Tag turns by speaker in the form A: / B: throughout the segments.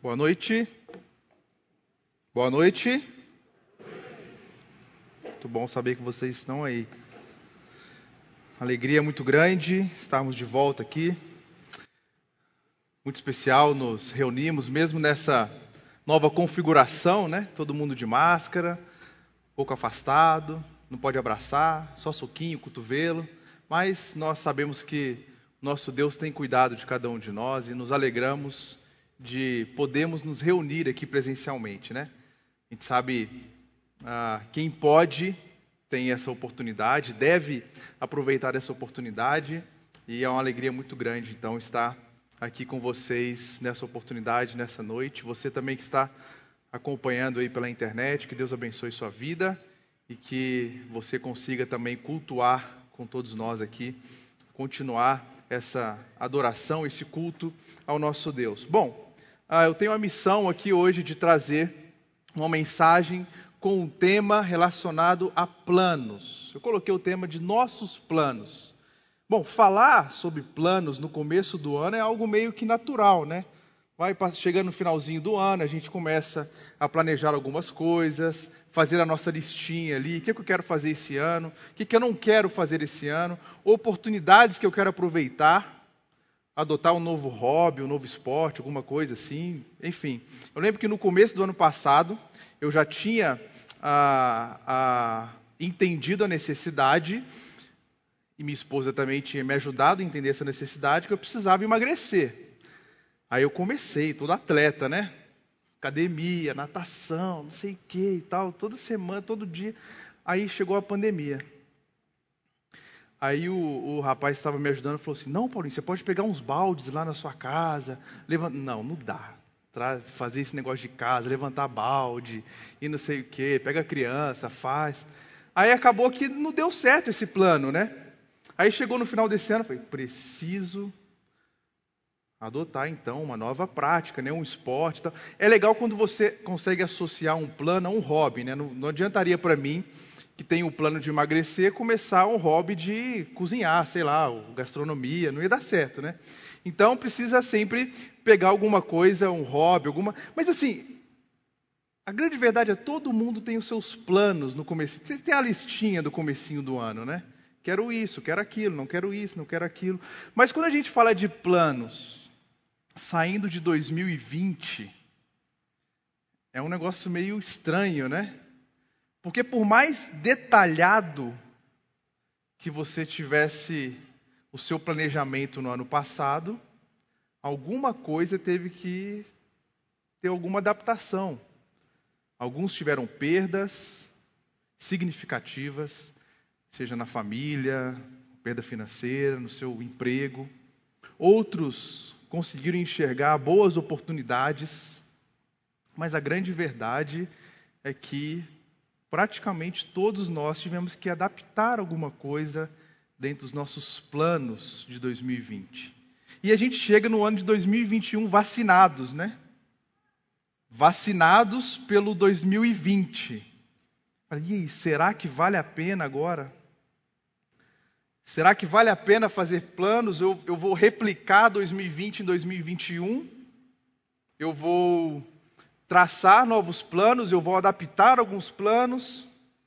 A: Boa noite. Boa noite. Muito bom saber que vocês estão aí. Alegria muito grande estarmos de volta aqui. Muito especial, nos reunimos mesmo nessa nova configuração, né? Todo mundo de máscara, um pouco afastado, não pode abraçar, só soquinho, cotovelo. Mas nós sabemos que nosso Deus tem cuidado de cada um de nós e nos alegramos de podermos nos reunir aqui presencialmente, né? A gente sabe, quem pode tem essa oportunidade, deve aproveitar essa oportunidade e é uma alegria muito grande, então, estar aqui com vocês nessa oportunidade, nessa noite. Você também que está acompanhando aí pela internet, que Deus abençoe sua vida e que você consiga também cultuar com todos nós aqui, continuar essa adoração, esse culto ao nosso Deus. Bom, eu tenho a missão aqui hoje de trazer uma mensagem com um tema relacionado a planos. Eu coloquei o tema de nossos planos. Bom, falar sobre planos no começo do ano é algo meio que natural, né? Vai chegando no finalzinho do ano, a gente começa a planejar algumas coisas, fazer a nossa listinha ali, o que eu quero fazer esse ano, o que eu não quero fazer esse ano, oportunidades que eu quero aproveitar, adotar um novo hobby, um novo esporte, alguma coisa assim, enfim. Eu lembro que no começo do ano passado, eu já tinha entendido a necessidade, e minha esposa também tinha me ajudado a entender essa necessidade, que eu precisava emagrecer. Aí eu comecei, todo atleta, né? Academia, natação, não sei o que e tal, toda semana, todo dia. Aí chegou a pandemia. Aí o rapaz que estava me ajudando falou assim, não, Paulinho, você pode pegar uns baldes lá na sua casa. Não dá. Fazer esse negócio de casa, levantar balde e não sei o que, pega a criança, faz. Aí acabou que não deu certo esse plano, né? Aí chegou no final desse ano, eu falei, preciso adotar então uma nova prática, né? Um esporte e tal. É legal quando você consegue associar um plano a um hobby, né? Não adiantaria para mim, que tem o plano de emagrecer, começar um hobby de cozinhar, sei lá, gastronomia, não ia dar certo, né? Então precisa sempre pegar alguma coisa, um hobby, Mas assim, a grande verdade é que todo mundo tem os seus planos no começo. Você tem a listinha do comecinho do ano, né? Quero isso, quero aquilo, não quero isso, não quero aquilo. Mas quando a gente fala de planos, saindo de 2020, é um negócio meio estranho, né? Porque por mais detalhado que você tivesse o seu planejamento no ano passado, alguma coisa teve que ter alguma adaptação. Alguns tiveram perdas significativas, seja na família, perda financeira, no seu emprego. Outros conseguiram enxergar boas oportunidades, mas a grande verdade é que praticamente todos nós tivemos que adaptar alguma coisa dentro dos nossos planos de 2020. E a gente chega no ano de 2021 vacinados, né? Vacinados pelo 2020. E aí, será que vale a pena agora? Será que vale a pena fazer planos? Eu vou replicar 2020 em 2021? Eu vou traçar novos planos, eu vou adaptar alguns planos.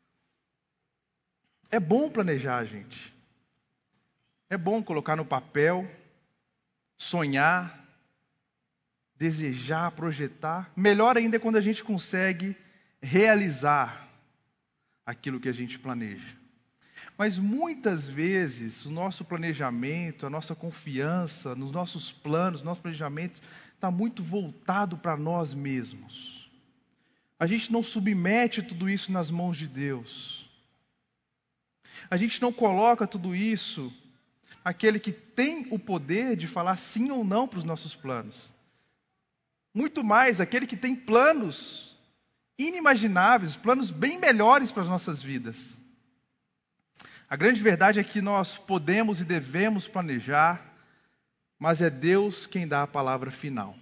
A: É bom planejar, gente. É bom colocar no papel, sonhar, desejar, projetar. Melhor ainda é quando a gente consegue realizar aquilo que a gente planeja. Mas muitas vezes o nosso planejamento, a nossa confiança nos nossos planos, nosso planejamento está muito voltado para nós mesmos. A gente não submete tudo isso nas mãos de Deus. A gente não coloca tudo isso naquele que tem o poder de falar sim ou não para os nossos planos. Muito mais, aquele que tem planos inimagináveis, planos bem melhores para as nossas vidas. A grande verdade é que nós podemos e devemos planejar, mas é Deus quem dá a palavra final.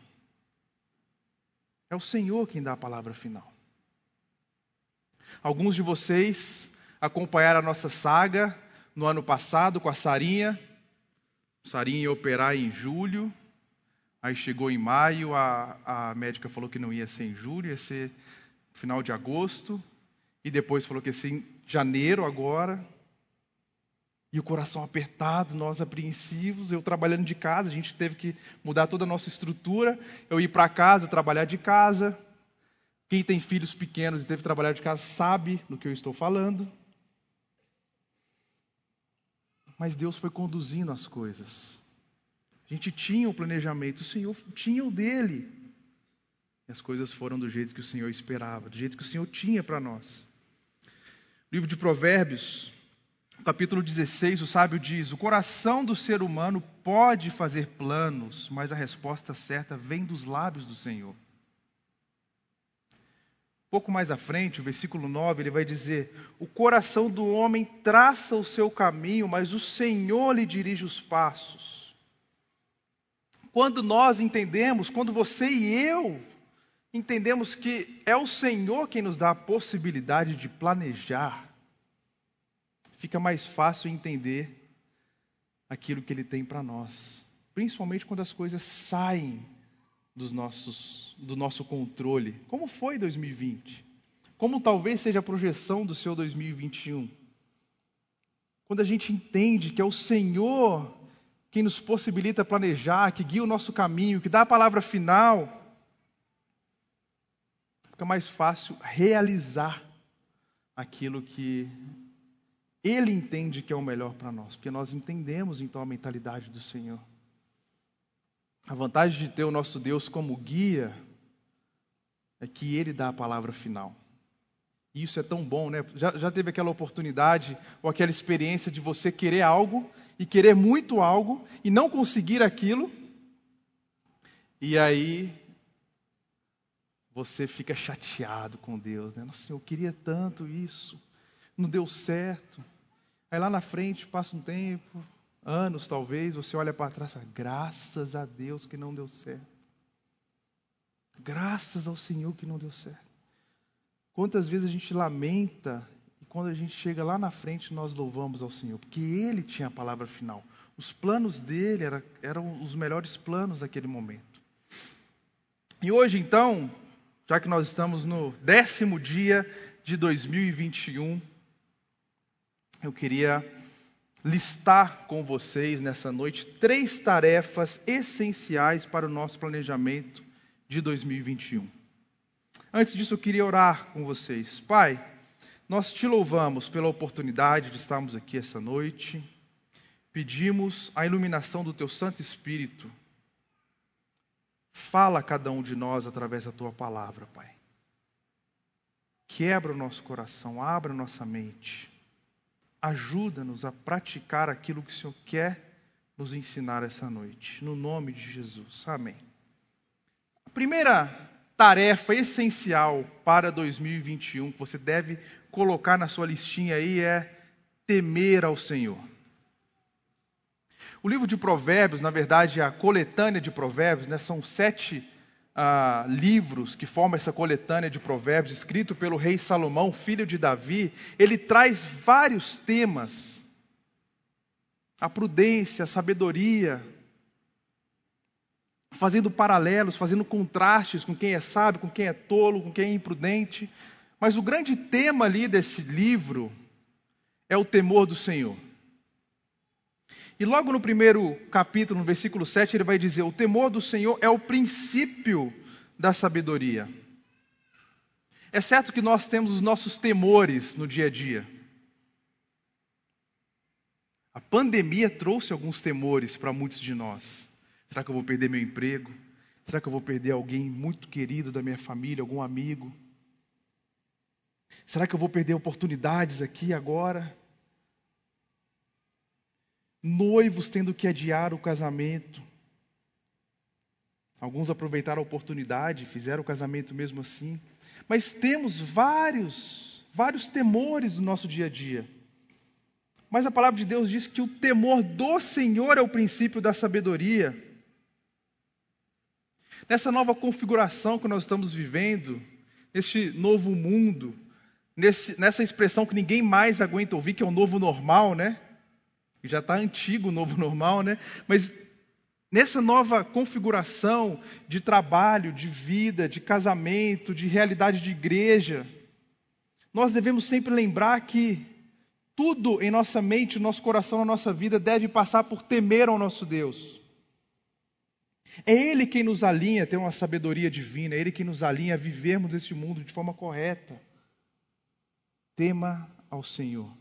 A: É o Senhor quem dá a palavra final. Alguns de vocês acompanharam a nossa saga no ano passado com a Sarinha. Sarinha ia operar em julho. Aí chegou em maio, a médica falou que não ia ser em julho, ia ser final de agosto. E depois falou que ia ser em janeiro agora. E o coração apertado, nós apreensivos, eu trabalhando de casa, a gente teve que mudar toda a nossa estrutura. Eu ir para casa, trabalhar de casa. Quem tem filhos pequenos e teve que trabalhar de casa sabe do que eu estou falando. Mas Deus foi conduzindo as coisas. A gente tinha um planejamento, o Senhor tinha o dele. E as coisas foram do jeito que o Senhor esperava, do jeito que o Senhor tinha para nós. Livro de Provérbios, capítulo 16, o sábio diz: o coração do ser humano pode fazer planos, mas a resposta certa vem dos lábios do Senhor. Pouco mais à frente, o versículo 9, ele vai dizer: o coração do homem traça o seu caminho, mas o Senhor lhe dirige os passos. Quando nós entendemos, quando você e eu entendemos que é o Senhor quem nos dá a possibilidade de planejar, fica mais fácil entender aquilo que Ele tem para nós. Principalmente quando as coisas saem do nosso controle. Como foi 2020? Como talvez seja a projeção do seu 2021? Quando a gente entende que é o Senhor quem nos possibilita planejar, que guia o nosso caminho, que dá a palavra final, fica mais fácil realizar aquilo que Ele entende que é o melhor para nós, porque nós entendemos então a mentalidade do Senhor. A vantagem de ter o nosso Deus como guia é que Ele dá a palavra final. E isso é tão bom, né? Já teve aquela oportunidade ou aquela experiência de você querer algo e querer muito algo e não conseguir aquilo, e aí você fica chateado com Deus, né? Nossa, eu queria tanto isso, não deu certo. Aí lá na frente passa um tempo, anos talvez, você olha para trás e fala: graças a Deus que não deu certo. Graças ao Senhor que não deu certo. Quantas vezes a gente lamenta e quando a gente chega lá na frente nós louvamos ao Senhor, porque Ele tinha a palavra final. Os planos dele eram os melhores planos daquele momento. E hoje então, já que nós estamos no 10º dia de 2021, eu queria listar com vocês nessa noite 3 tarefas essenciais para o nosso planejamento de 2021. Antes disso, eu queria orar com vocês. Pai, nós te louvamos pela oportunidade de estarmos aqui essa noite. Pedimos a iluminação do Teu Santo Espírito. Fala a cada um de nós através da Tua palavra, Pai. Quebra o nosso coração, abra a nossa mente. Ajuda-nos a praticar aquilo que o Senhor quer nos ensinar essa noite. No nome de Jesus. Amém. A primeira tarefa essencial para 2021 que você deve colocar na sua listinha aí é temer ao Senhor. O livro de Provérbios, na verdade, a coletânea de Provérbios, né, são 7 livros que formam essa coletânea de Provérbios, escrito pelo rei Salomão, filho de Davi. Ele traz vários temas: a prudência, a sabedoria, fazendo paralelos, fazendo contrastes com quem é sábio, com quem é tolo, com quem é imprudente. Mas o grande tema ali desse livro é o temor do Senhor. E logo no primeiro capítulo, no versículo 7, ele vai dizer: o temor do Senhor é o princípio da sabedoria. É certo que nós temos os nossos temores no dia a dia. A pandemia trouxe alguns temores para muitos de nós. Será que eu vou perder meu emprego? Será que eu vou perder alguém muito querido da minha família, algum amigo? Será que eu vou perder oportunidades aqui agora? Noivos tendo que adiar o casamento. Alguns aproveitaram a oportunidade, fizeram o casamento mesmo assim. Mas temos vários temores no nosso dia a dia. Mas a palavra de Deus diz que o temor do Senhor é o princípio da sabedoria. Nessa nova configuração que nós estamos vivendo, neste novo mundo, nessa expressão que ninguém mais aguenta ouvir, que é o novo normal, né? Já está antigo o novo normal, né? Mas Nessa nova configuração de trabalho, de vida, de casamento, de realidade de igreja, nós devemos sempre lembrar que tudo em nossa mente, no nosso coração, na nossa vida deve passar por temer ao nosso Deus. É Ele quem nos alinha a ter uma sabedoria divina, é Ele quem nos alinha a vivermos este mundo de forma correta. Tema ao Senhor.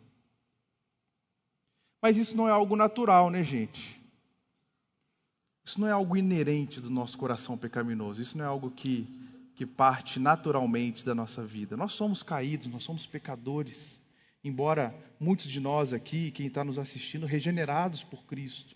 A: Mas isso não é algo natural, né, gente? Isso não é algo inerente do nosso coração pecaminoso. Isso não é algo que parte naturalmente da nossa vida. Nós somos caídos, nós somos pecadores. Embora muitos de nós aqui, quem está nos assistindo, regenerados por Cristo.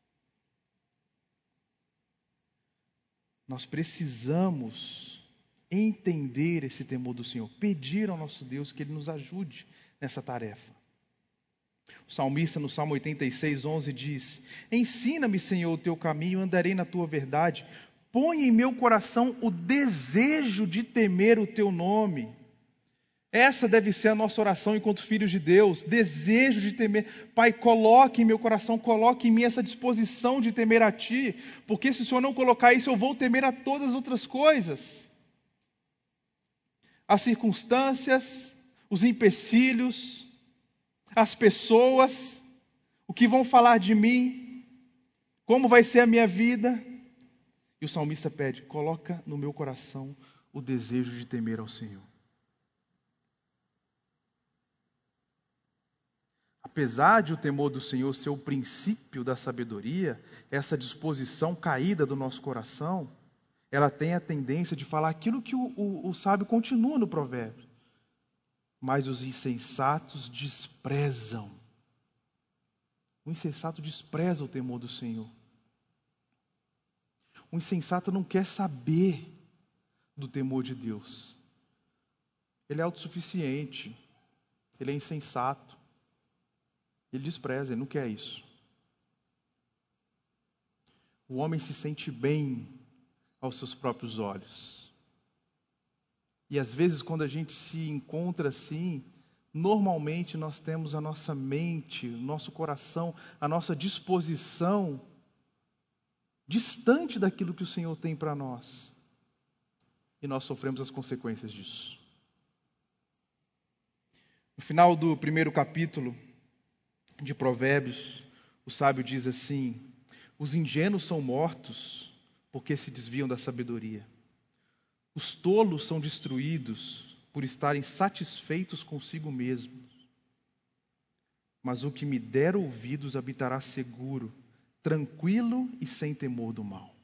A: Nós precisamos entender esse temor do Senhor. Pedir ao nosso Deus que Ele nos ajude nessa tarefa. O salmista no Salmo 86, 11 diz: Ensina-me, Senhor, o teu caminho, andarei na tua verdade. Põe em meu coração o desejo de temer o teu nome. Essa deve ser a nossa oração enquanto filhos de Deus. Desejo de temer. Pai, coloque em meu coração, coloque em mim essa disposição de temer a Ti. Porque se o Senhor não colocar isso, eu vou temer a todas as outras coisas. As circunstâncias, os empecilhos, as pessoas, o que vão falar de mim, como vai ser a minha vida. E o salmista pede: coloca no meu coração o desejo de temer ao Senhor. Apesar de o temor do Senhor ser o princípio da sabedoria, essa disposição caída do nosso coração, ela tem a tendência de falar aquilo que o sábio continua no provérbio. Mas os insensatos desprezam. O insensato despreza o temor do Senhor. O insensato não quer saber do temor de Deus. Ele é autossuficiente. Ele é insensato. Ele despreza, ele não quer isso. O homem se sente bem aos seus próprios olhos. E às vezes quando a gente se encontra assim, normalmente nós temos a nossa mente, o nosso coração, a nossa disposição distante daquilo que o Senhor tem para nós. E nós sofremos as consequências disso. No final do primeiro capítulo de Provérbios, o sábio diz assim: os ingênuos são mortos porque se desviam da sabedoria. Os tolos são destruídos por estarem satisfeitos consigo mesmos. Mas o que me der ouvidos habitará seguro, tranquilo e sem temor do mal.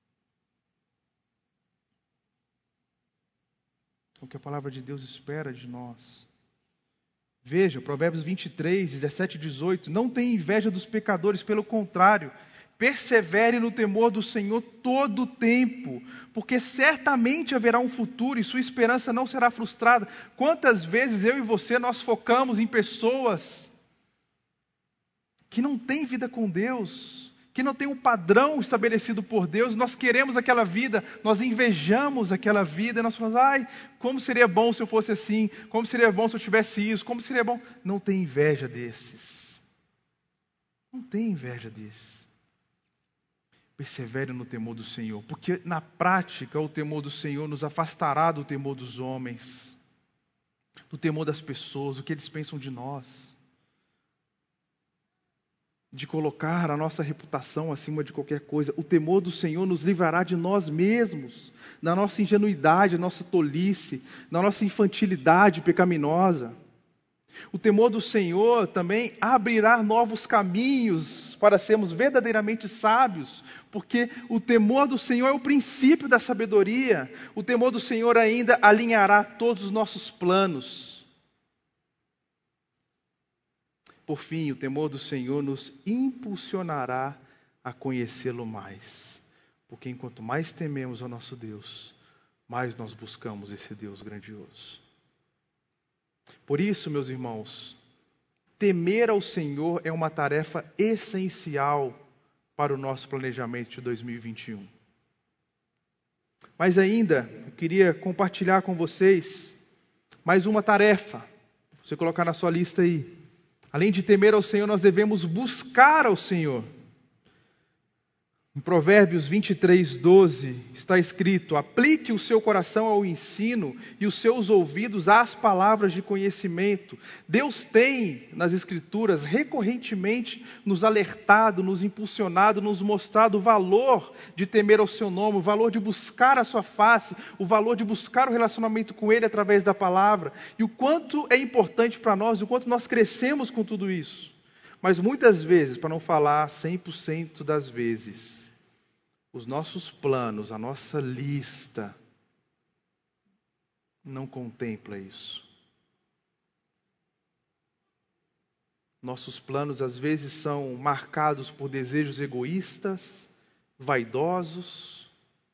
A: É o que a palavra de Deus espera de nós. Veja, Provérbios 23, 17 e 18. Não tenha inveja dos pecadores, pelo contrário, persevere no temor do Senhor todo o tempo, porque certamente haverá um futuro e sua esperança não será frustrada. Quantas vezes eu e você nós focamos em pessoas que não têm vida com Deus, que não têm um padrão estabelecido por Deus, nós queremos aquela vida, nós invejamos aquela vida, nós falamos: ai, como seria bom se eu fosse assim, como seria bom se eu tivesse isso, como seria bom. Não tem inveja desses. Não tem inveja desses. Persevere no temor do Senhor, porque na prática o temor do Senhor nos afastará do temor dos homens, do temor das pessoas, o que eles pensam de nós, de colocar a nossa reputação acima de qualquer coisa. O temor do Senhor nos livrará de nós mesmos, da nossa ingenuidade, da nossa tolice, da nossa infantilidade pecaminosa. O temor do Senhor também abrirá novos caminhos para sermos verdadeiramente sábios, porque o temor do Senhor é o princípio da sabedoria. O temor do Senhor ainda alinhará todos os nossos planos. Por fim, o temor do Senhor nos impulsionará a conhecê-lo mais, porque enquanto mais tememos ao nosso Deus, mais nós buscamos esse Deus grandioso. Por isso, meus irmãos, temer ao Senhor é uma tarefa essencial para o nosso planejamento de 2021. Mas ainda, eu queria compartilhar com vocês mais uma tarefa. Você colocar na sua lista aí. Além de temer ao Senhor, nós devemos buscar ao Senhor. Em Provérbios 23:12 está escrito: aplique o seu coração ao ensino e os seus ouvidos às palavras de conhecimento. Deus tem, nas Escrituras, recorrentemente nos alertado, nos impulsionado, nos mostrado o valor de temer ao seu nome, o valor de buscar a sua face, o valor de buscar o relacionamento com Ele através da palavra, e o quanto é importante para nós, o quanto nós crescemos com tudo isso. Mas muitas vezes, para não falar 100% das vezes, os nossos planos, a nossa lista, não contempla isso. Nossos planos às vezes são marcados por desejos egoístas, vaidosos,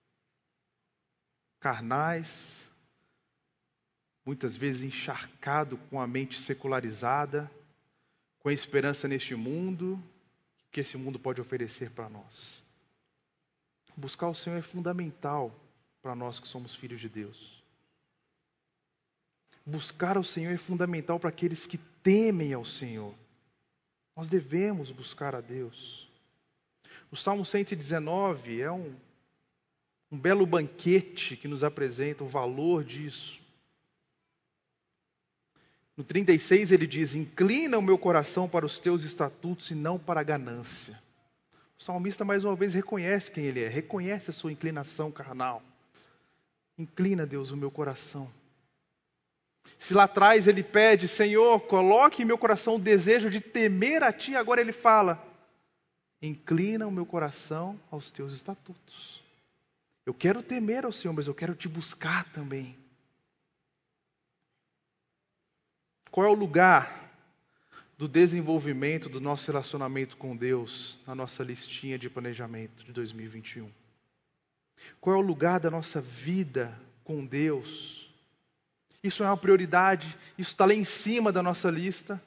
A: carnais, muitas vezes encharcado com a mente secularizada, com a esperança neste mundo, que esse mundo pode oferecer para nós. Buscar o Senhor é fundamental para nós que somos filhos de Deus. Buscar o Senhor é fundamental para aqueles que temem ao Senhor. Nós devemos buscar a Deus. O Salmo 119 é um belo banquete que nos apresenta o valor disso. No 36 ele diz: inclina o meu coração para os teus estatutos e não para a ganância. O salmista mais uma vez reconhece quem ele é, reconhece a sua inclinação carnal. Inclina, Deus, o meu coração. Se lá atrás ele pede: Senhor, coloque em meu coração o desejo de temer a Ti, agora ele fala: inclina o meu coração aos Teus estatutos. Eu quero temer ao Senhor, mas eu quero Te buscar também. Qual é o lugar do desenvolvimento do nosso relacionamento com Deus na nossa listinha de planejamento de 2021? Qual é o lugar da nossa vida com Deus? Isso é uma prioridade? Isso está lá em cima da nossa lista?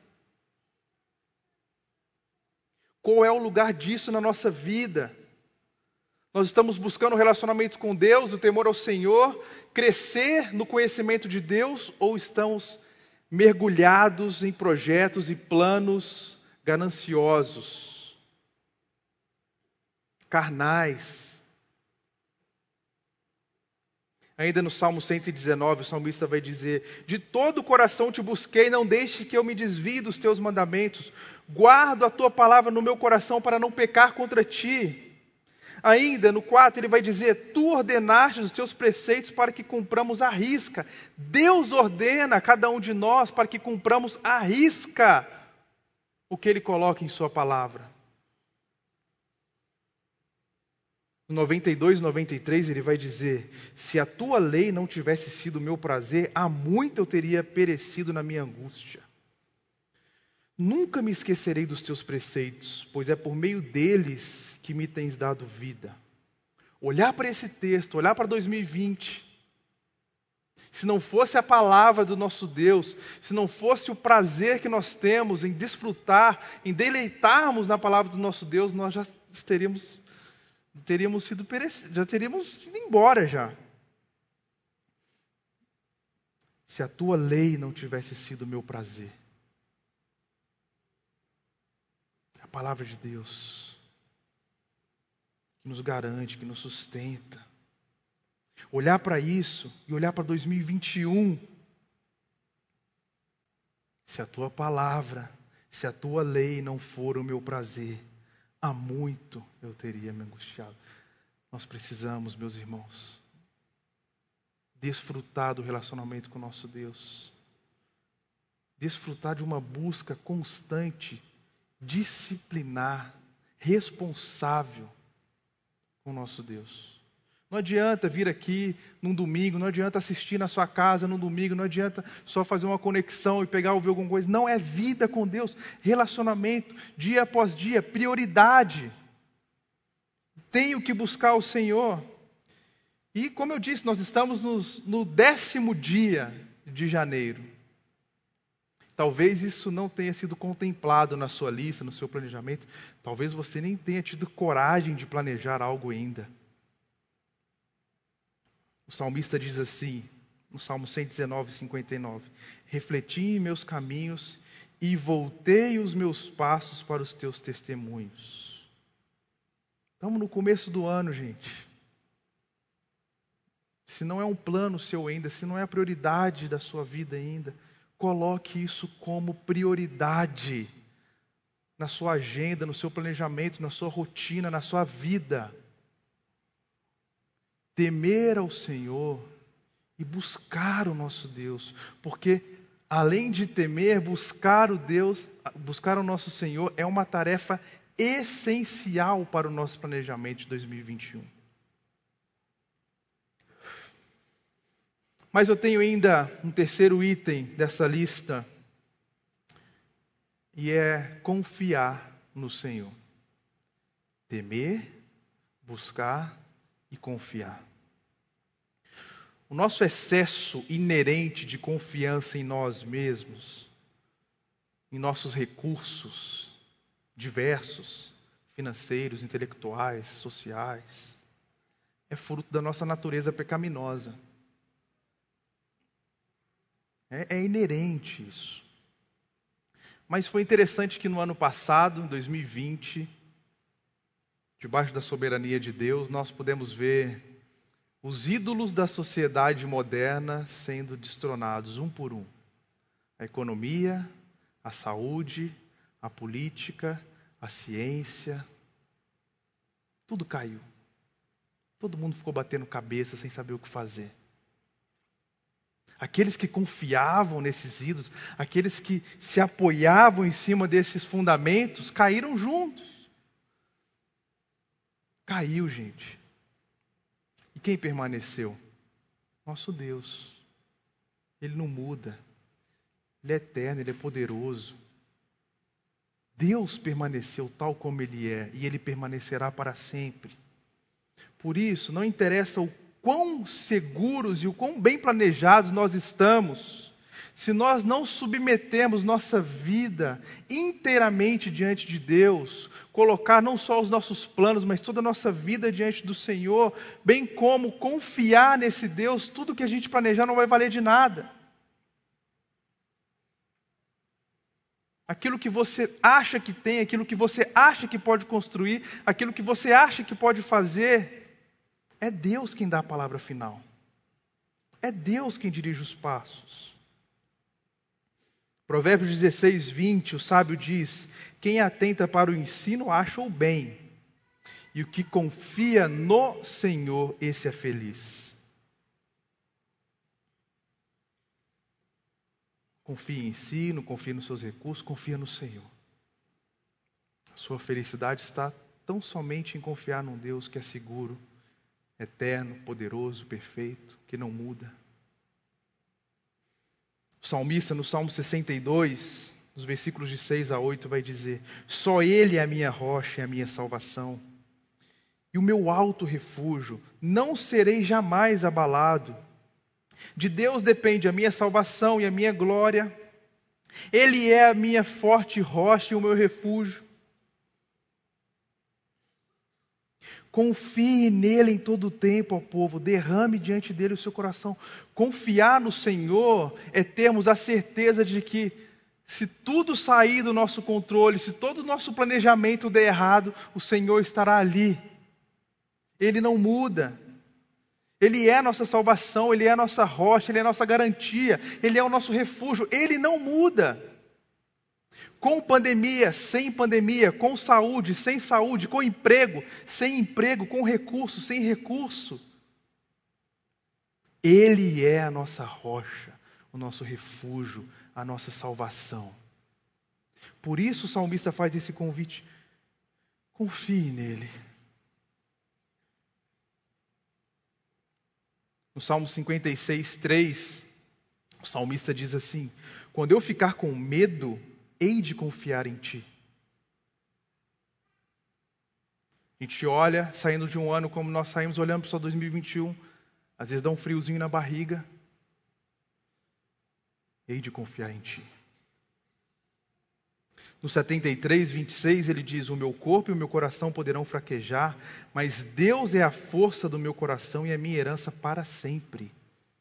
A: Qual é o lugar disso na nossa vida? Nós estamos buscando um relacionamento com Deus, o temor ao Senhor, crescer no conhecimento de Deus, ou estamos mergulhados em projetos e planos gananciosos, carnais? Ainda no Salmo 119, o salmista vai dizer: de todo o coração te busquei, não deixe que eu me desvie dos teus mandamentos. Guardo a tua palavra no meu coração para não pecar contra ti. Ainda no 4 ele vai dizer: tu ordenaste os teus preceitos para que cumpramos à risca. Deus ordena a cada um de nós para que cumpramos à risca o que Ele coloca em sua palavra. No 92 e 93 ele vai dizer: se a tua lei não tivesse sido o meu prazer, há muito eu teria perecido na minha angústia. Nunca me esquecerei dos teus preceitos, pois é por meio deles que me tens dado vida. Olhar para esse texto, olhar para 2020, se não fosse a palavra do nosso Deus, se não fosse o prazer que nós temos em desfrutar, em deleitarmos na palavra do nosso Deus, nós já teríamos sido perecidos, já teríamos ido embora já. Se a tua lei não tivesse sido o meu prazer. A palavra de Deus, que nos garante, que nos sustenta. Olhar para isso e olhar para 2021. Se a tua palavra, se a tua lei não for o meu prazer, há muito eu teria me angustiado. Nós precisamos, meus irmãos, desfrutar do relacionamento com o nosso Deus. Desfrutar de uma busca constante, disciplinar, responsável com o nosso Deus. Não adianta vir aqui num domingo, não adianta assistir na sua casa num domingo, não adianta só fazer uma conexão e pegar ouvir alguma coisa. Não, é vida com Deus, relacionamento, dia após dia, prioridade. Tenho que buscar o Senhor. E como eu disse, nós estamos no 10º dia de janeiro. Talvez isso não tenha sido contemplado na sua lista, no seu planejamento. Talvez você nem tenha tido coragem de planejar algo ainda. O salmista diz assim, no Salmo 119, 59. Refleti em meus caminhos e voltei os meus passos para os teus testemunhos. Estamos no começo do ano, gente. Se não é um plano seu ainda, se não é a prioridade da sua vida ainda, coloque isso como prioridade na sua agenda, no seu planejamento, na sua rotina, na sua vida. Temer ao Senhor e buscar o nosso Deus, porque além de temer, buscar o nosso Senhor é uma tarefa essencial para o nosso planejamento de 2021. Mas eu tenho ainda um terceiro item dessa lista, e é confiar no Senhor. Temer, buscar e confiar. O nosso excesso inerente de confiança em nós mesmos, em nossos recursos diversos, financeiros, intelectuais, sociais, é fruto da nossa natureza pecaminosa. É inerente isso. Mas foi interessante que no ano passado, em 2020, debaixo da soberania de Deus, nós pudemos ver os ídolos da sociedade moderna sendo destronados um por um. A economia, a saúde, a política, a ciência, tudo caiu. Todo mundo ficou batendo cabeça sem saber o que fazer. Aqueles que confiavam nesses ídolos, aqueles que se apoiavam em cima desses fundamentos, caíram juntos. Caiu, gente. E quem permaneceu? Nosso Deus. Ele não muda. Ele é eterno, Ele é poderoso. Deus permaneceu tal como Ele é, e Ele permanecerá para sempre. Por isso, não interessa o quão seguros e o quão bem planejados nós estamos, se nós não submetemos nossa vida inteiramente diante de Deus, colocar não só os nossos planos, mas toda a nossa vida diante do Senhor, bem como confiar nesse Deus, tudo que a gente planejar não vai valer de nada. Aquilo que você acha que tem, aquilo que você acha que pode construir, aquilo que você acha que pode fazer, é Deus quem dá a palavra final. É Deus quem dirige os passos. Provérbios 16, 20, o sábio diz: quem atenta para o ensino acha o bem, e o que confia no Senhor, esse é feliz. Confie em si, não confie nos seus recursos, confia no Senhor. A sua felicidade está tão somente em confiar num Deus que é seguro, eterno, poderoso, perfeito, que não muda. O salmista, no Salmo 62, nos versículos de 6 a 8, vai dizer: só Ele é a minha rocha e a minha salvação, e o meu alto refúgio, não serei jamais abalado. De Deus depende a minha salvação e a minha glória. Ele é a minha forte rocha e o meu refúgio. Confie nele em todo o tempo, ó povo, derrame diante dele o seu coração. Confiar no Senhor é termos a certeza de que, se tudo sair do nosso controle, se todo o nosso planejamento der errado, o Senhor estará ali. Ele não muda. Ele é a nossa salvação, Ele é a nossa rocha, Ele é a nossa garantia, Ele é o nosso refúgio. Ele não muda. Com pandemia, sem pandemia, com saúde, sem saúde, com emprego, sem emprego, com recurso, sem recurso. Ele é a nossa rocha, o nosso refúgio, a nossa salvação. Por isso o salmista faz esse convite: confie nele. No Salmo 56, 3, o salmista diz assim: quando eu ficar com medo, hei de confiar em ti. A gente olha, saindo de um ano como nós saímos, olhando para só 2021, às vezes dá um friozinho na barriga. Hei de confiar em ti. No 73, 26, ele diz: o meu corpo e o meu coração poderão fraquejar, mas Deus é a força do meu coração e a minha herança para sempre.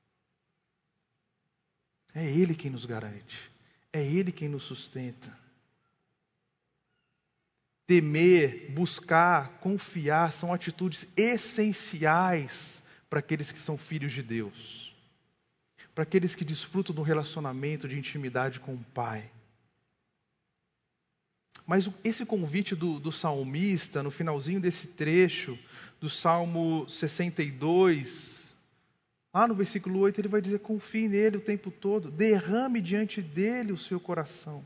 A: É Ele quem nos garante. É Ele quem nos sustenta. temer, buscar, confiar são atitudes essenciais para aqueles que são filhos de Deus, para aqueles que desfrutam do relacionamento de intimidade com o Pai. Mas esse convite do salmista, no finalzinho desse trecho, do Salmo 62, lá no versículo 8, ele vai dizer: confie nele o tempo todo, derrame diante dele o seu coração.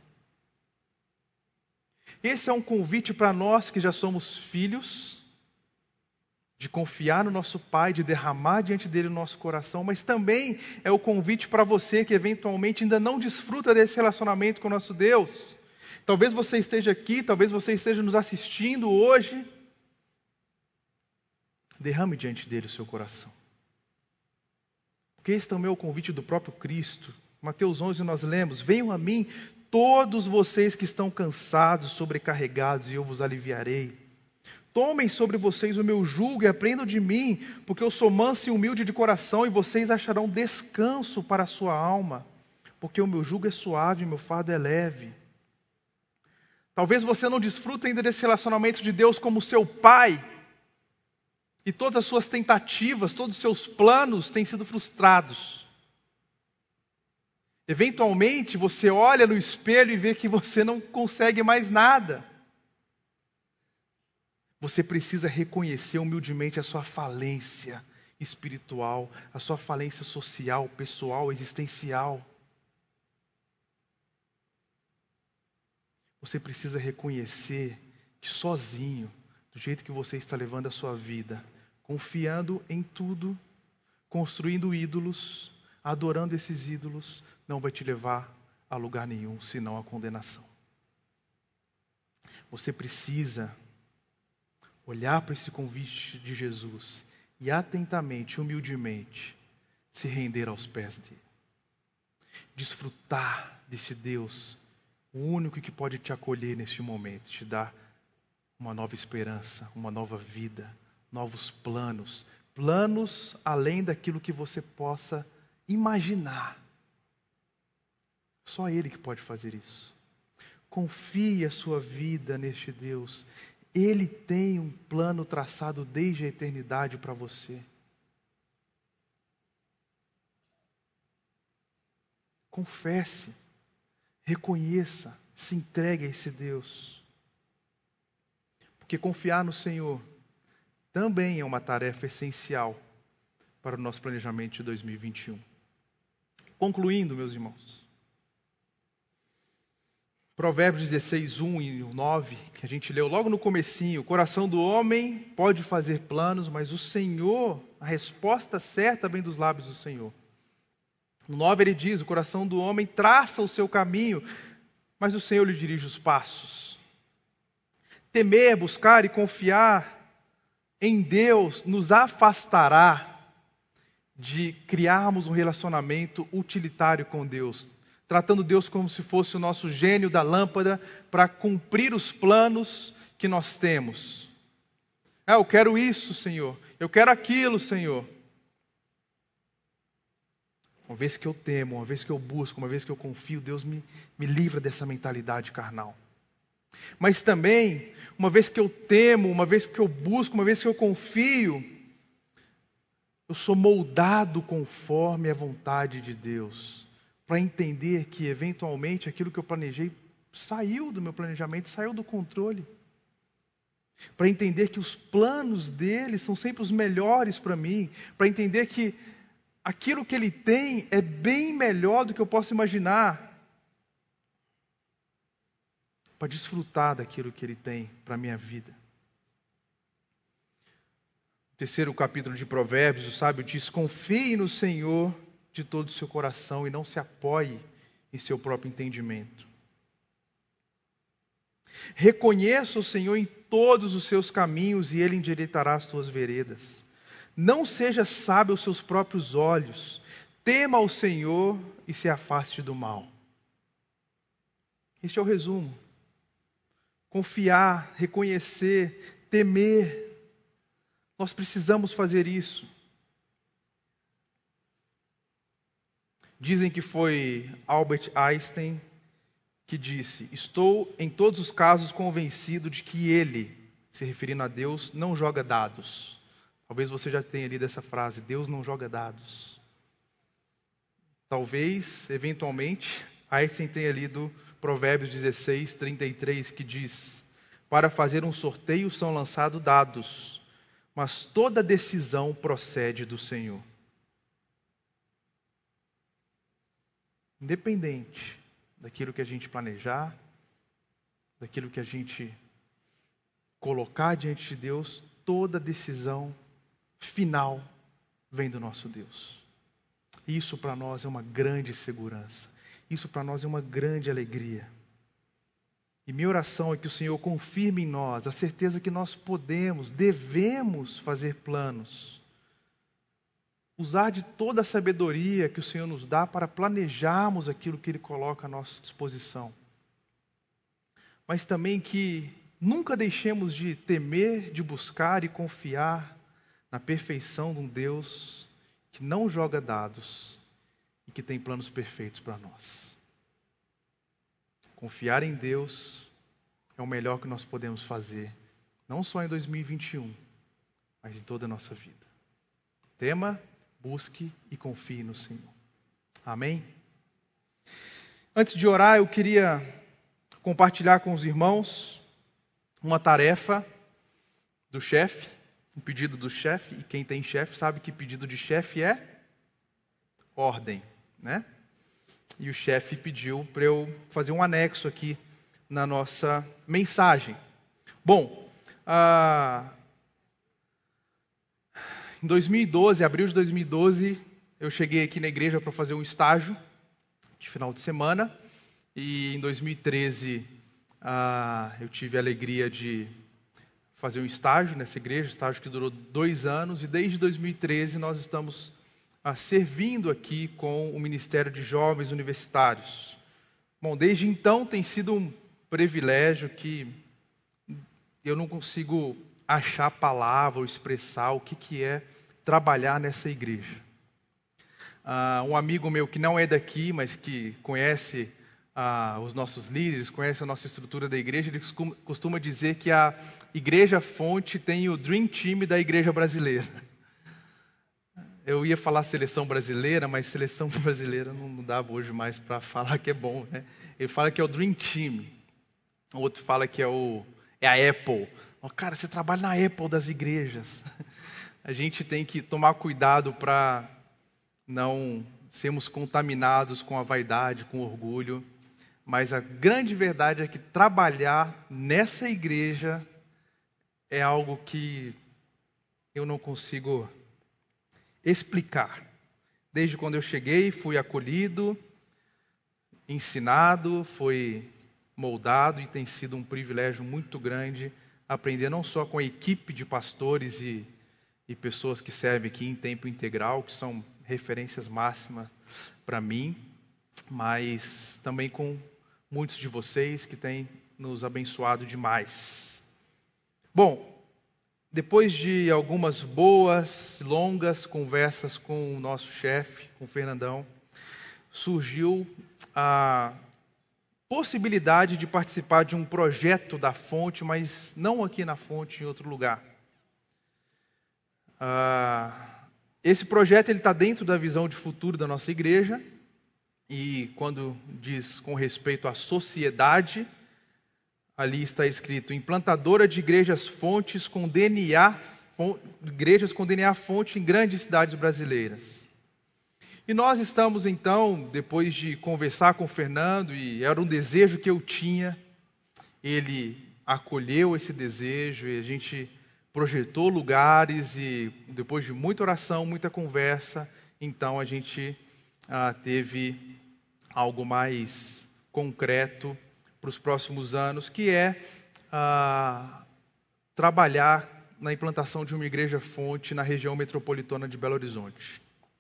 A: Esse é um convite para nós que já somos filhos, de confiar no nosso Pai, de derramar diante dele o nosso coração, mas também é o convite para você que eventualmente ainda não desfruta desse relacionamento com o nosso Deus. Talvez você esteja aqui, talvez você esteja nos assistindo hoje. Derrame diante dele o seu coração. Porque esse também é o convite do próprio Cristo. Mateus 11 nós lemos: venham a mim todos vocês que estão cansados, sobrecarregados, e eu vos aliviarei. Tomem sobre vocês o meu jugo e aprendam de mim, porque eu sou manso e humilde de coração, e vocês acharão descanso para a sua alma, porque o meu jugo é suave e o meu fardo é leve. Talvez você não desfrute ainda desse relacionamento de Deus como seu Pai, e todas as suas tentativas, todos os seus planos têm sido frustrados. Eventualmente você olha no espelho e vê que você não consegue mais nada. Você precisa reconhecer humildemente a sua falência espiritual, a sua falência social, pessoal, existencial. Você precisa reconhecer que sozinho, do jeito que você está levando a sua vida, confiando em tudo, construindo ídolos, adorando esses ídolos, não vai te levar a lugar nenhum, senão a condenação. Você precisa olhar para esse convite de Jesus e atentamente, humildemente, se render aos pés dele. Desfrutar desse Deus, o único que pode te acolher neste momento, te dar uma nova esperança, uma nova vida, novos planos, planos além daquilo que você possa imaginar. Só Ele que pode fazer isso. Confie a sua vida neste Deus. Ele tem um plano traçado desde a eternidade para você. Confesse, reconheça, se entregue a esse Deus. Porque confiar no Senhor também é uma tarefa essencial para o nosso planejamento de 2021. Concluindo, meus irmãos. Provérbios 16, 1 e 9, que a gente leu logo no comecinho: o coração do homem pode fazer planos, mas o Senhor, a resposta certa vem dos lábios do Senhor. No 9 ele diz: o coração do homem traça o seu caminho, mas o Senhor lhe dirige os passos. Temer, buscar e confiar em Deus nos afastará de criarmos um relacionamento utilitário com Deus, tratando Deus como se fosse o nosso gênio da lâmpada para cumprir os planos que nós temos. Eu quero isso, Senhor. Eu quero aquilo, Senhor. Uma vez que eu temo, uma vez que eu busco, uma vez que eu confio, Deus me livra dessa mentalidade carnal. Mas também, uma vez que eu temo, uma vez que eu busco, uma vez que eu confio, eu sou moldado conforme a vontade de Deus, para entender que eventualmente aquilo que eu planejei saiu do meu planejamento, saiu do controle. Para entender que os planos dele são sempre os melhores para mim, para entender que aquilo que ele tem é bem melhor do que eu posso imaginar, para desfrutar daquilo que ele tem para a minha vida. O terceiro capítulo de Provérbios, o sábio diz: confie no Senhor de todo o seu coração e não se apoie em seu próprio entendimento. Reconheça o Senhor em todos os seus caminhos e Ele endireitará as tuas veredas. Não seja sábio aos seus próprios olhos. Tema ao Senhor e se afaste do mal. Este é o resumo. Confiar, reconhecer, temer. Nós precisamos fazer isso. Dizem que foi Albert Einstein que disse: estou em todos os casos convencido de que Ele, se referindo a Deus, não joga dados. Talvez você já tenha lido essa frase: Deus não joga dados. Talvez, eventualmente, Einstein tenha lido Provérbios 16, 33, que diz: para fazer um sorteio são lançados dados, mas toda decisão procede do Senhor. Independente daquilo que a gente planejar, daquilo que a gente colocar diante de Deus, toda decisão final vem do nosso Deus. Isso para nós é uma grande segurança. Isso para nós é uma grande alegria. E minha oração é que o Senhor confirme em nós a certeza que nós podemos, devemos fazer planos. Usar de toda a sabedoria que o Senhor nos dá para planejarmos aquilo que Ele coloca à nossa disposição. Mas também que nunca deixemos de temer, de buscar e confiar na perfeição de um Deus que não joga dados e que tem planos perfeitos para nós. Confiar em Deus é o melhor que nós podemos fazer, não só em 2021, mas em toda a nossa vida. Tema, busque e confie no Senhor. Amém? Antes de orar, eu queria compartilhar com os irmãos uma tarefa do chefe, um pedido do chefe, e quem tem chefe sabe que pedido de chefe é ordem, né? E o chefe pediu para eu fazer um anexo aqui na nossa mensagem. Bom, em 2012, abril de 2012, eu cheguei aqui na igreja para fazer um estágio de final de semana. E em 2013, eu tive a alegria de fazer um estágio nessa igreja, estágio que durou 2 anos. E desde 2013 nós estamos servindo aqui com o Ministério de Jovens Universitários. Bom, desde então tem sido um privilégio que eu não consigo achar a palavra ou expressar o que é trabalhar nessa igreja. Um amigo meu que não é daqui, mas que conhece os nossos líderes, conhece a nossa estrutura da igreja, ele costuma dizer que a Igreja Fonte tem o Dream Team da igreja brasileira. Eu ia falar seleção brasileira, mas seleção brasileira não dá hoje mais para falar que é bom, né? Ele fala que é o Dream Team. O outro fala que é a Apple. Cara, você trabalha na Apple das igrejas. A gente tem que tomar cuidado para não sermos contaminados com a vaidade, com o orgulho. Mas a grande verdade é que trabalhar nessa igreja é algo que eu não consigo explicar. Desde quando eu cheguei, fui acolhido, ensinado, fui moldado e tem sido um privilégio muito grande aprender não só com a equipe de pastores e pessoas que servem aqui em tempo integral, que são referências máximas para mim, mas também com muitos de vocês que têm nos abençoado demais. Bom, depois de algumas boas, longas conversas com o nosso chefe, com o Fernandão, surgiu a possibilidade de participar de um projeto da Fonte, mas não aqui na Fonte, em outro lugar. Esse projeto está dentro da visão de futuro da nossa igreja, e quando diz com respeito à sociedade, ali está escrito: implantadora de igrejas fontes com DNA, igrejas com DNA fonte em grandes cidades brasileiras. E nós estamos então, depois de conversar com o Fernando, e era um desejo que eu tinha, ele acolheu esse desejo e a gente projetou lugares e depois de muita oração, muita conversa, então a gente teve algo mais concreto para os próximos anos, que é trabalhar na implantação de uma igreja fonte na região metropolitana de Belo Horizonte.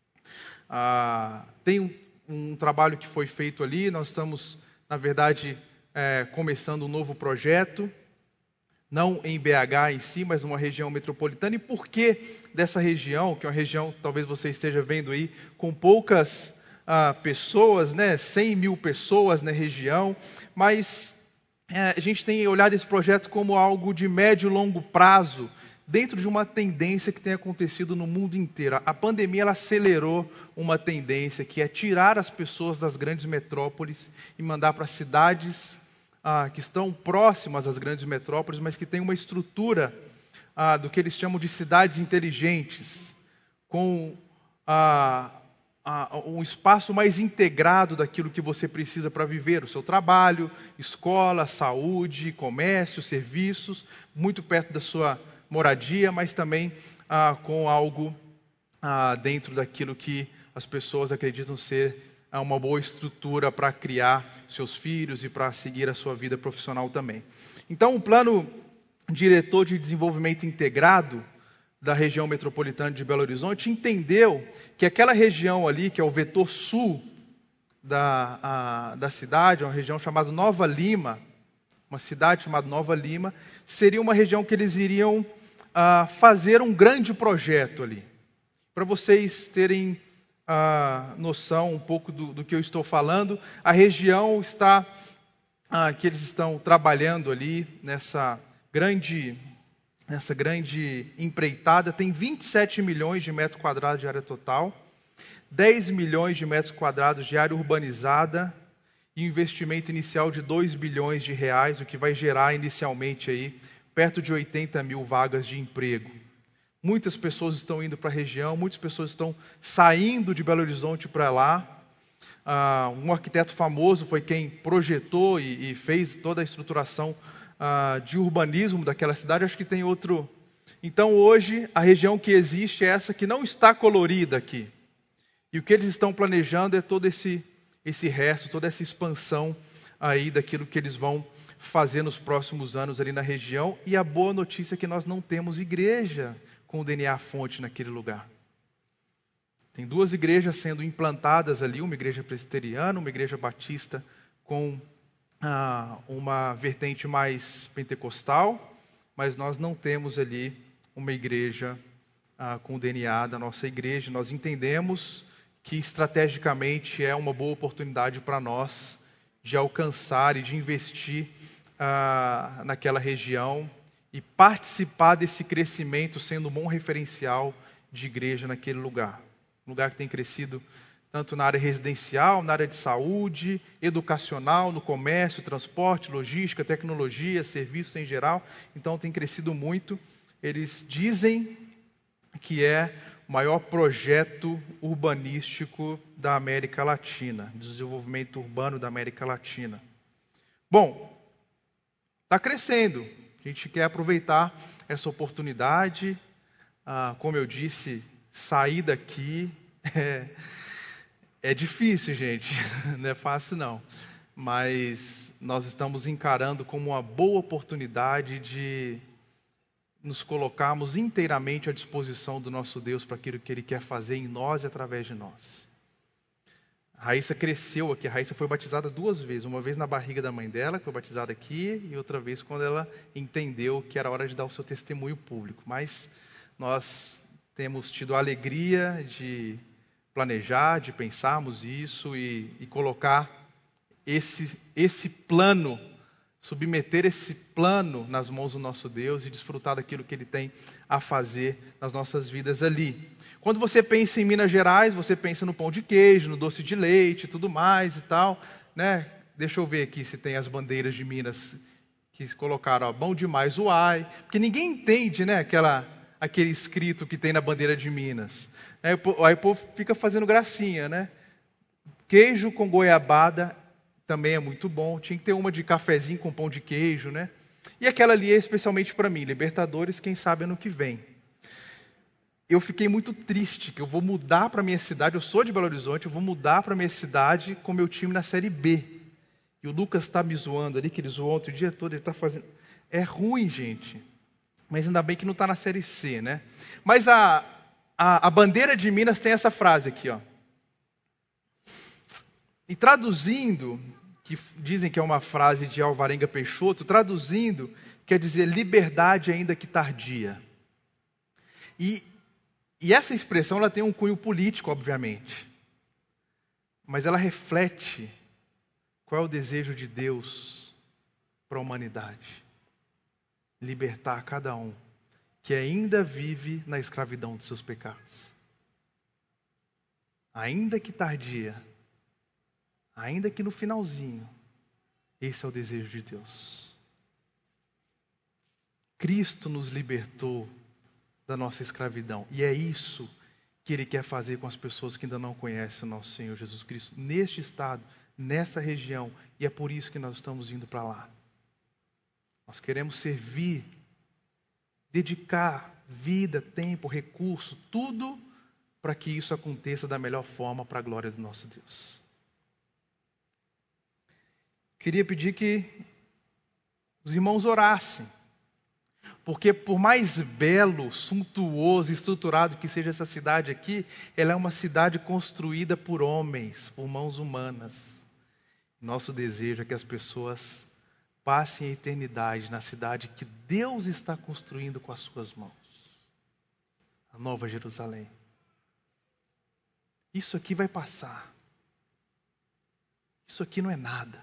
A: Tem um trabalho que foi feito ali, nós estamos, na verdade, começando um novo projeto, não em BH em si, mas numa região metropolitana. E por que dessa região, que é uma região, talvez você esteja vendo aí, com poucas pessoas, né? 100 mil pessoas na região, mas a gente tem olhado esse projeto como algo de médio e longo prazo, dentro de uma tendência que tem acontecido no mundo inteiro. A pandemia ela acelerou uma tendência que é tirar as pessoas das grandes metrópoles e mandar para cidades que estão próximas às grandes metrópoles, mas que têm uma estrutura do que eles chamam de cidades inteligentes, com um espaço mais integrado daquilo que você precisa para viver, o seu trabalho, escola, saúde, comércio, serviços, muito perto da sua moradia, mas também com algo dentro daquilo que as pessoas acreditam ser uma boa estrutura para criar seus filhos e para seguir a sua vida profissional também. Então, o plano diretor de desenvolvimento integrado da região metropolitana de Belo Horizonte entendeu que aquela região ali, que é o vetor sul da cidade, uma região chamada Nova Lima, uma cidade chamada Nova Lima, seria uma região que eles iriam fazer um grande projeto ali. Para vocês terem noção um pouco do que eu estou falando, a região que eles estão trabalhando ali nessa grande empreitada, tem 27 milhões de metros quadrados de área total, 10 milhões de metros quadrados de área urbanizada e um investimento inicial de 2 bilhões de reais, o que vai gerar inicialmente aí perto de 80 mil vagas de emprego. Muitas pessoas estão indo para a região, muitas pessoas estão saindo de Belo Horizonte para lá. Um arquiteto famoso foi quem projetou e fez toda a estruturação de urbanismo daquela cidade. Acho que tem outro. Então hoje a região que existe é essa que não está colorida aqui. E o que eles estão planejando é todo esse resto, toda essa expansão aí daquilo que eles vão fazer nos próximos anos ali na região. E a boa notícia é que nós não temos igreja com o DNA fonte naquele lugar. Tem 2 igrejas sendo implantadas ali, uma igreja presbiteriana, uma igreja batista com uma vertente mais pentecostal, mas nós não temos ali uma igreja com o DNA da nossa igreja. Nós entendemos que estrategicamente é uma boa oportunidade para nós de alcançar e de investir naquela região e participar desse crescimento sendo um bom referencial de igreja naquele lugar. Um lugar que tem crescido tanto na área residencial, na área de saúde, educacional, no comércio, transporte, logística, tecnologia, serviços em geral. Então tem crescido muito. Eles dizem que é o maior projeto urbanístico da América Latina, desenvolvimento urbano da América Latina. Bom, está crescendo. A gente quer aproveitar essa oportunidade. Como eu disse, sair daqui é difícil, gente. Não é fácil, não. Mas nós estamos encarando como uma boa oportunidade de nos colocarmos inteiramente à disposição do nosso Deus para aquilo que Ele quer fazer em nós e através de nós. A Raíssa cresceu aqui. A Raíssa foi batizada 2 vezes. Uma vez na barriga da mãe dela, que foi batizada aqui, e outra vez quando ela entendeu que era hora de dar o seu testemunho público. Mas nós temos tido a alegria de planejar, de pensarmos isso e colocar esse plano, submeter esse plano nas mãos do nosso Deus e desfrutar daquilo que Ele tem a fazer nas nossas vidas ali. Quando você pensa em Minas Gerais, você pensa no pão de queijo, no doce de leite e tudo mais e tal, né? Deixa eu ver aqui se tem as bandeiras de Minas que colocaram, bom demais, uai. Porque ninguém entende, né, aquele escrito que tem na bandeira de Minas. Aí o povo fica fazendo gracinha, né? Queijo com goiabada também é muito bom. Tinha que ter uma de cafezinho com pão de queijo, né? E aquela ali é especialmente para mim, Libertadores, quem sabe ano que vem. Eu fiquei muito triste que eu vou mudar para a minha cidade, eu sou de Belo Horizonte, eu vou mudar para a minha cidade com meu time na Série B. E o Lucas está me zoando ali, que ele zoou ontem o dia todo, ele está fazendo... É ruim, gente. Mas ainda bem que não está na Série C, né? Mas a bandeira de Minas tem essa frase aqui, ó. E traduzindo, que dizem que é uma frase de Alvarenga Peixoto, traduzindo, quer dizer liberdade ainda que tardia. E essa expressão ela tem um cunho político, obviamente. mas ela reflete qual é o desejo de Deus para a humanidade. Libertar cada um que ainda vive na escravidão de seus pecados. Ainda que tardia, ainda que no finalzinho, esse é o desejo de Deus. Cristo nos libertou da nossa escravidão. E é isso que Ele quer fazer com as pessoas que ainda não conhecem o nosso Senhor Jesus Cristo. Neste estado, nessa região. E é por isso que nós estamos indo para lá. Nós queremos servir, dedicar vida, tempo, recurso, tudo para que isso aconteça da melhor forma para a glória do nosso Deus. Queria pedir que os irmãos orassem. Porque por mais belo, suntuoso, estruturado que seja essa cidade aqui, ela é uma cidade construída por homens, por mãos humanas. Nosso desejo é que as pessoas passem a eternidade na cidade que Deus está construindo com as suas mãos. A Nova Jerusalém. Isso aqui vai passar. Isso aqui não é nada.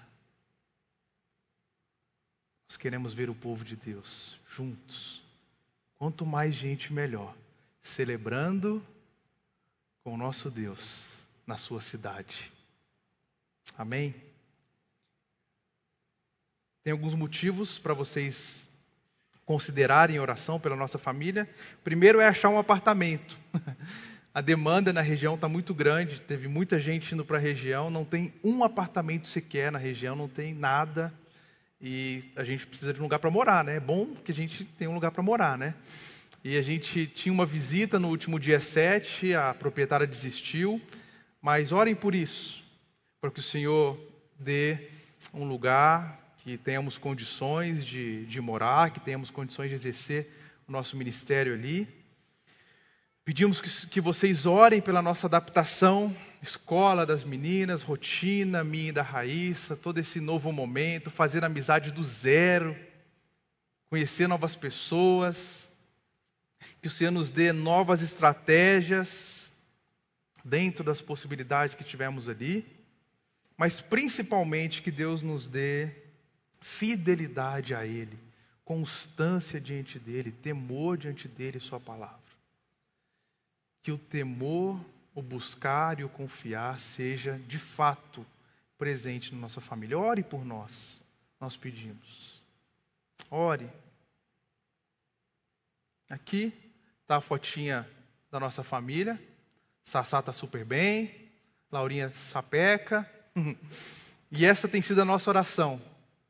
A: Nós queremos ver o povo de Deus juntos. Quanto mais gente, melhor. Celebrando com o nosso Deus na sua cidade. Amém? Tem alguns motivos para vocês considerarem oração pela nossa família. Primeiro é achar um apartamento. A demanda na região está muito grande. Teve muita gente indo para a região. Não tem um apartamento sequer na região. Não tem nada. E a gente precisa de um lugar para morar, né? É bom que a gente tenha um lugar para morar, né? E a gente tinha uma visita no último dia 7, a proprietária desistiu, mas orem por isso, para que o Senhor dê um lugar, que tenhamos condições de morar, que tenhamos condições de exercer o nosso ministério ali. Pedimos que vocês orem pela nossa adaptação, escola das meninas, rotina minha e da Raíssa, todo esse novo momento, fazer amizade do zero, conhecer novas pessoas, que o Senhor nos dê novas estratégias dentro das possibilidades que tivemos ali, mas principalmente que Deus nos dê fidelidade a Ele, constância diante dEle, temor diante dEle, Sua palavra. Que o temor, o buscar e o confiar seja de fato presente na nossa família. Ore por nós, nós pedimos. Ore. Aqui está a fotinha da nossa família. Sassá está super bem, Laurinha sapeca. E essa tem sido a nossa oração.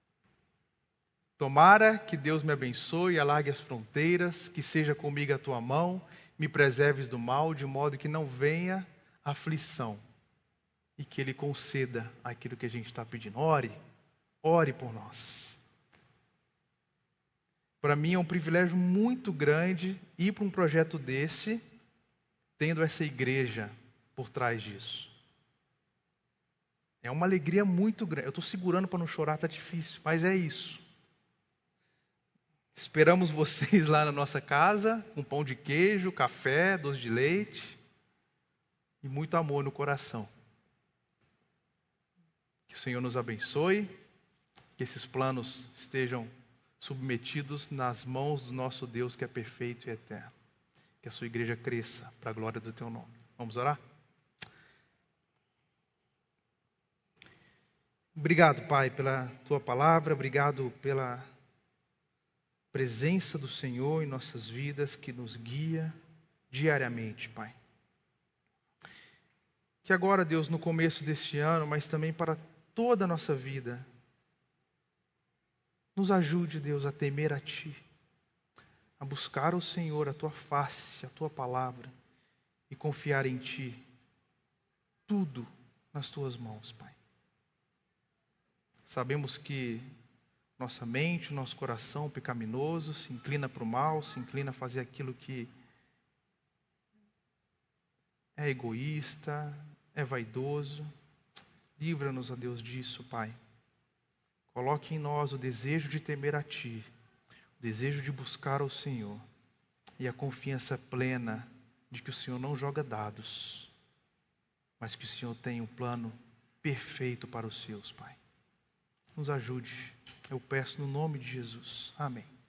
A: Tomara que Deus me abençoe, alargue as fronteiras, que seja comigo a tua mão, me preserves do mal, de modo que não venha aflição. E que Ele conceda aquilo que a gente está pedindo. Ore, ore por nós. Para mim é um privilégio muito grande ir para um projeto desse, tendo essa igreja por trás disso. É uma alegria muito grande. Eu estou segurando para não chorar, está difícil, mas é isso. Esperamos vocês lá na nossa casa, com pão de queijo, café, doce de leite e muito amor no coração. Que o Senhor nos abençoe, que esses planos estejam submetidos nas mãos do nosso Deus que é perfeito e eterno. Que a sua igreja cresça para a glória do teu nome. Vamos orar? Obrigado, Pai, pela tua palavra, obrigado pela presença do Senhor em nossas vidas que nos guia diariamente, Pai. Que agora, Deus, no começo deste ano, mas também para toda a nossa vida, nos ajude, Deus, a temer a Ti, a buscar o Senhor, a Tua face, a Tua palavra e confiar em Ti, tudo nas Tuas mãos, Pai. Sabemos que nossa mente, nosso coração pecaminoso se inclina para o mal, se inclina a fazer aquilo que é egoísta, é vaidoso. Livra-nos, ó Deus, disso, Pai. Coloque em nós o desejo de temer a Ti, o desejo de buscar ao Senhor e a confiança plena de que o Senhor não joga dados, mas que o Senhor tem um plano perfeito para os seus, Pai. Nos ajude, eu peço no nome de Jesus. Amém.